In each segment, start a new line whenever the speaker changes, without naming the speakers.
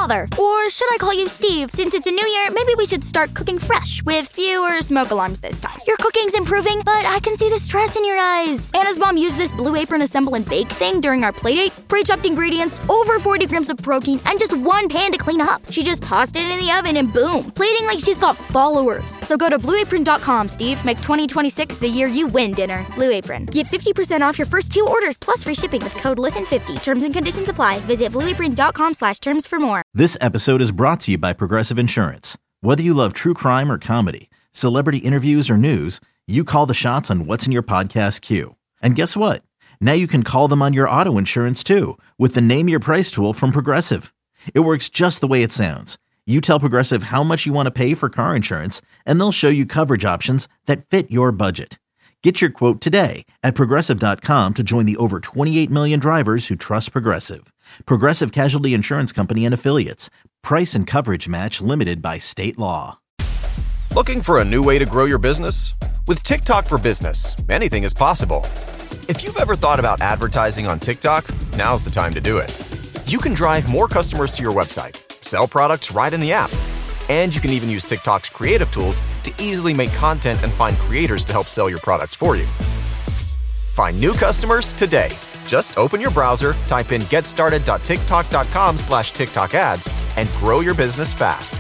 Father. Or should I call you Steve? Since it's a new year, maybe we should start cooking fresh with fewer smoke alarms this time. Your cooking's improving, but I can see the stress in your eyes. Anna's mom used this Blue Apron assemble and bake thing during our playdate. Pre-chopped ingredients, over 40 grams of protein, and just one pan to clean up. She just tossed it in the oven and boom, plating like she's got followers. So go to blueapron.com, Steve. Make 2026 the year you win dinner. Blue Apron. Get 50% off your first 2 orders plus free shipping with code LISTEN50. Terms and conditions apply. Visit blueapron.com/terms for more.
This episode is brought to you by Progressive Insurance. Whether you love true crime or comedy, celebrity interviews or news, you call the shots on what's in your podcast queue. And guess what? Now you can call them on your auto insurance too with the Name Your Price tool from Progressive. It works just the way it sounds. You tell Progressive how much you want to pay for car insurance, and they'll show you coverage options that fit your budget. Get your quote today at Progressive.com to join the over 28 million drivers who trust Progressive. Progressive Casualty Insurance Company and Affiliates. Price and coverage match limited by state law.
Looking for a new way to grow your business? With TikTok for Business, anything is possible. If you've ever thought about advertising on TikTok, now's the time to do it. You can drive more customers to your website, sell products right in the app, and you can even use TikTok's creative tools to easily make content and find creators to help sell your products for you. Find new customers today. Just open your browser, type in getstarted.tiktok.com/TikTok ads, and grow your business fast.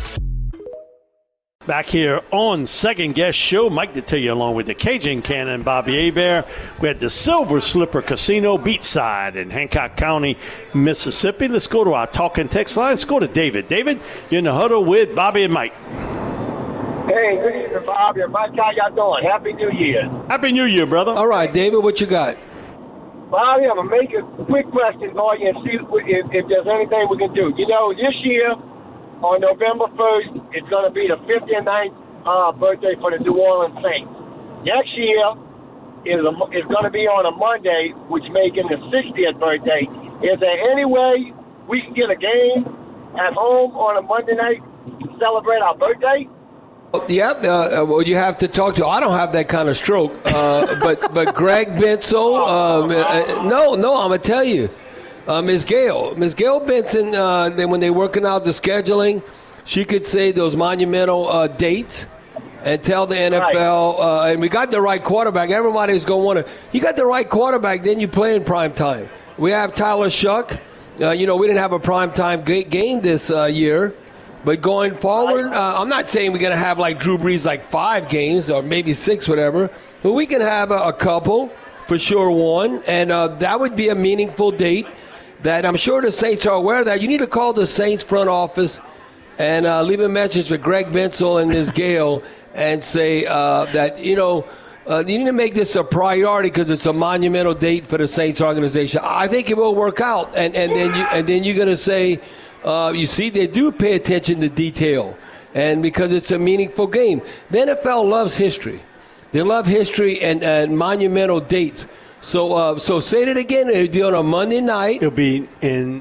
Back here on Second Guest Show, Mike Detillier along with the Cajun Cannon, Bobby Hebert. We had the Silver Slipper Casino beachside in Hancock County, Mississippi. Let's go to our talking text line. Let's go to David. David, you're in the huddle with Bobby and Mike.
Hey, good evening, Bobby and Mike. How y'all doing? Happy New Year.
Happy New Year, brother.
All right, David, what you got?
Bobby, I'm going to make a quick question for you and see if there's anything we can do. You know, this year, on November 1st, it's going to be the 59th birthday for the New Orleans Saints. Next year is going to be on a Monday, which making the 60th birthday. Is there any way we can get a game at home on a Monday night to celebrate our birthday?
Yeah, well, you have to talk to. I don't have that kind of stroke, but Greg Bensel. No, I'm gonna tell you. Ms. Gail Benson, when they're working out the scheduling, she could say those monumental dates and tell the NFL, and we got the right quarterback. Everybody's going to want to. You got the right quarterback, then you play in prime time. We have Tyler Shuck. We didn't have a prime time game this year, but going forward, I'm not saying we're going to have like Drew Brees, like 5 games or maybe 6, whatever, but we can have a couple, for sure one, and that would be a meaningful date. That I'm sure the Saints are aware of that. You need to call the Saints front office and leave a message for Greg Bensel and Ms. Gale and say that, you need to make this a priority because it's a monumental date for the Saints organization. I think it will work out. And then you're going to say, you see, they do pay attention to detail. And because it's a meaningful game. The NFL loves history. They love history and monumental dates. So say that again. It'll be on a Monday night.
It'll be in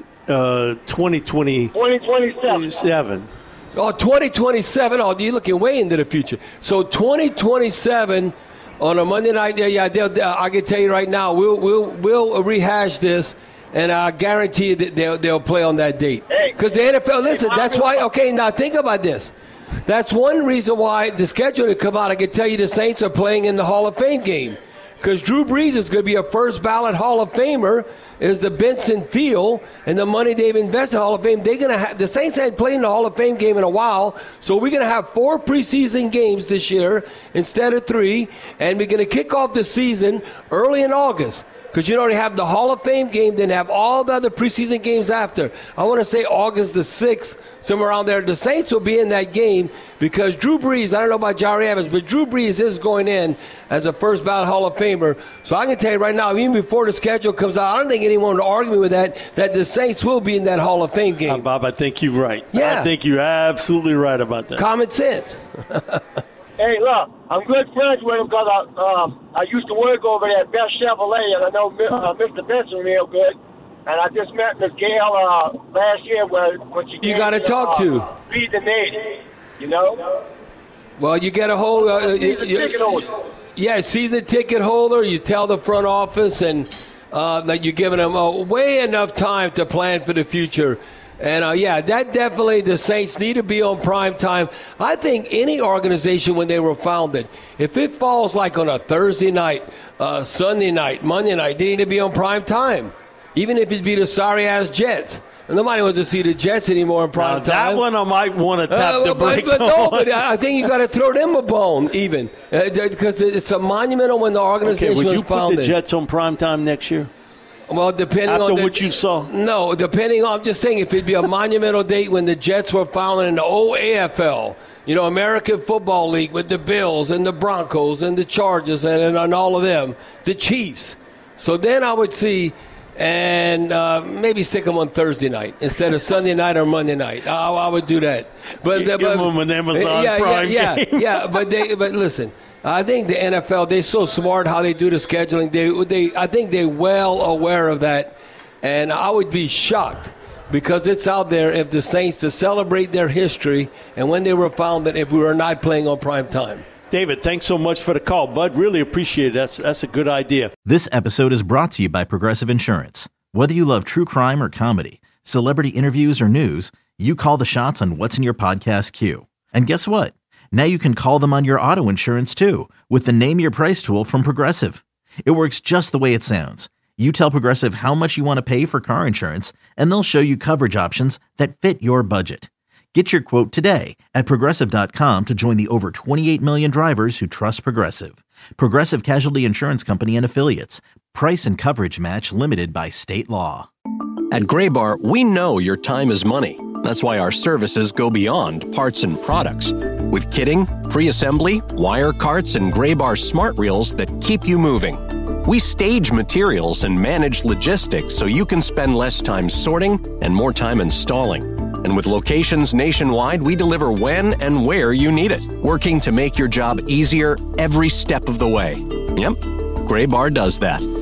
2027.
Oh, 2027. Oh, you're looking way into the future. So 2027 on a Monday night. Yeah. I can tell you right now, we'll rehash this, and I guarantee you that they'll play on that date. Because the NFL. Listen, that's why. Okay, now think about this. That's one reason why the schedule to come out. I can tell you the Saints are playing in the Hall of Fame game. Because Drew Brees is going to be a first-ballot Hall of Famer, is the Benson Field, and the money they've invested in the Hall of Fame. They're going to have the Saints hadn't played in the Hall of Fame game in a while, so we're going to have 4 preseason games this year instead of 3, and we're going to kick off the season early in August. Because you already have the Hall of Fame game, then have all the other preseason games after. I want to say August the 6th, somewhere around there. The Saints will be in that game because Drew Brees, I don't know about Jerry Evans, but Drew Brees is going in as a first ballot Hall of Famer. So I can tell you right now, even before the schedule comes out, I don't think anyone will argue with that the Saints will be in that Hall of Fame game.
Bob, I think you're right.
Yeah.
I think you're absolutely right about that.
Common sense.
Hey, look, I'm good friends with him because I used to work over there at Best Chevrolet, and I know Mr. Benson real good. And I just met Miss Gail last year when she
you got to talk to.
Feed the nation,
Well, you get a whole
ticket holder.
Yeah, season ticket holder. You tell the front office and that you're giving them way enough time to plan for the future. And, that definitely, the Saints need to be on prime time. I think any organization, when they were founded, if it falls like on a Thursday night, Sunday night, Monday night, they need to be on prime time, even if it be the sorry-ass Jets. And nobody wants to see the Jets anymore in prime time.
That one I might want to tap the brake on.
But I think you got to throw them a bone, even, because it's a monumental when the organization was founded.
Would you put the Jets on prime time next year?
Well, depending on
what you saw.
No, depending on, I'm just saying, if it'd be a monumental date when the Jets were founded in the old AFL, American Football League with the Bills and the Broncos and the Chargers and all of them, the Chiefs. So then I would see, and maybe stick them on Thursday night instead of Sunday night or Monday night. I would do that. But
give them an Amazon Prime game.
But listen. I think the NFL, they're so smart how they do the scheduling. I think they're well aware of that. And I would be shocked, because it's out there, if the Saints to celebrate their history and when they were founded, if we were not playing on prime time.
David, thanks so much for the call, bud. Really appreciate it. That's a good idea.
This episode is brought to you by Progressive Insurance. Whether you love true crime or comedy, celebrity interviews or news, you call the shots on what's in your podcast queue. And guess what? Now you can call them on your auto insurance, too, with the Name Your Price tool from Progressive. It works just the way it sounds. You tell Progressive how much you want to pay for car insurance, and they'll show you coverage options that fit your budget. Get your quote today at Progressive.com to join the over 28 million drivers who trust Progressive. Progressive Casualty Insurance Company and Affiliates. Price and coverage match limited by state law.
At Graybar, we know your time is money. That's why our services go beyond parts and products. With kitting, pre-assembly, wire carts, and Graybar smart reels that keep you moving. We stage materials and manage logistics so you can spend less time sorting and more time installing. And with locations nationwide, we deliver when and where you need it, working to make your job easier every step of the way. Yep, Graybar does that.